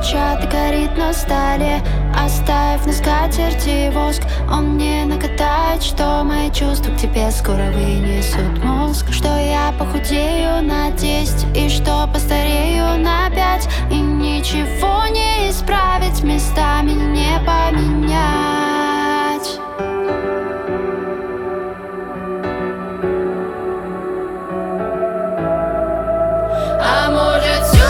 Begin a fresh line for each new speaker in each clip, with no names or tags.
чат горит на столе. Оставь на скатерти воск, он не накатает, что мои чувства к тебе скоро вынесут мозг. Что я похудею на 10 и что постарею на 5, и ничего не исправить, местами не поменять.
А может, все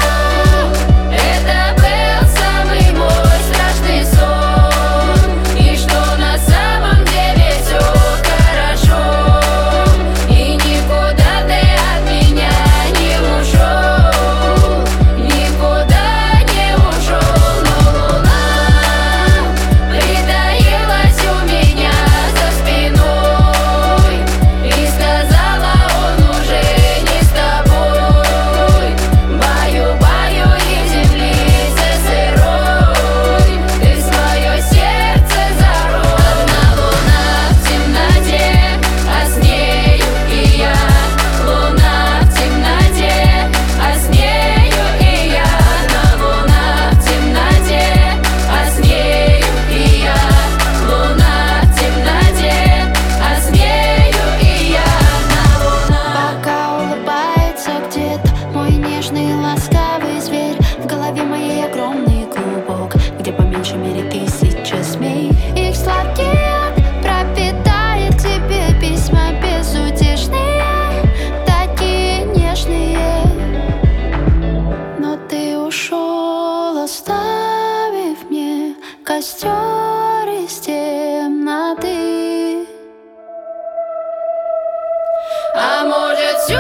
это был самый мой страшный сон, и что на самом деле все хорошо, и никуда ты от меня не ушел, никуда не ушел. Но луна притаилась у меня за спиной и сказала: он уже не с тобой. Баю-баю и землице сырой, ты свое сердце зарой. Одна луна в темноте, а с нею и я. Луна в темноте, а с нею и я. Одна луна в темноте, а с нею и я. Луна в темноте, а с нею и я. Одна луна.
Пока улыбается где-то мой нежный ласковый зверь, в голове моей огромный клубок, где по меньшей мере 1000 змей. Их сладкий яд пропитает к тебе письма безутешные, такие нежные. Но ты ушел, оставив мне костер из темноты.
А может, все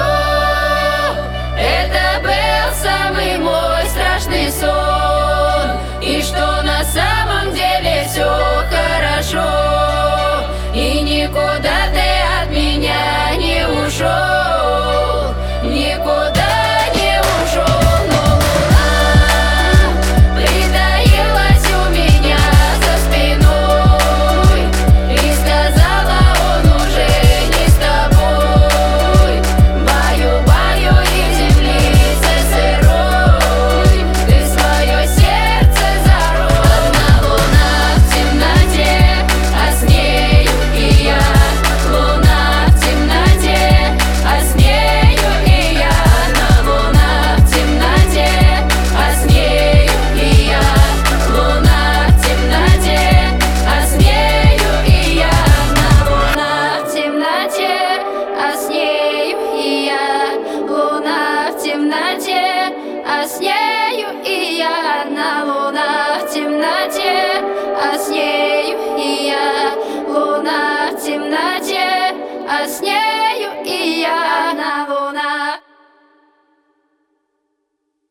это был самый мой страшный сон, и что на самом деле все хорошо, и никуда ты от меня не ушел, никуда не ушел. Но луна притаилась у меня за спиной и сказала: он уже не с тобой. Баю-баю и землице сырой, ты свое сердце зарой. Одна луна в темноте, а с нею и я. Луна в темноте, а с нею и я. Одна луна в темноте, а с нею и я. Луна в темноте, а с нею и я. Одна луна в темноте, а с нею и я. Луна в темноте, а с нею и я. Одна луна в темноте, а с нею и я. Луна в темноте, а с нею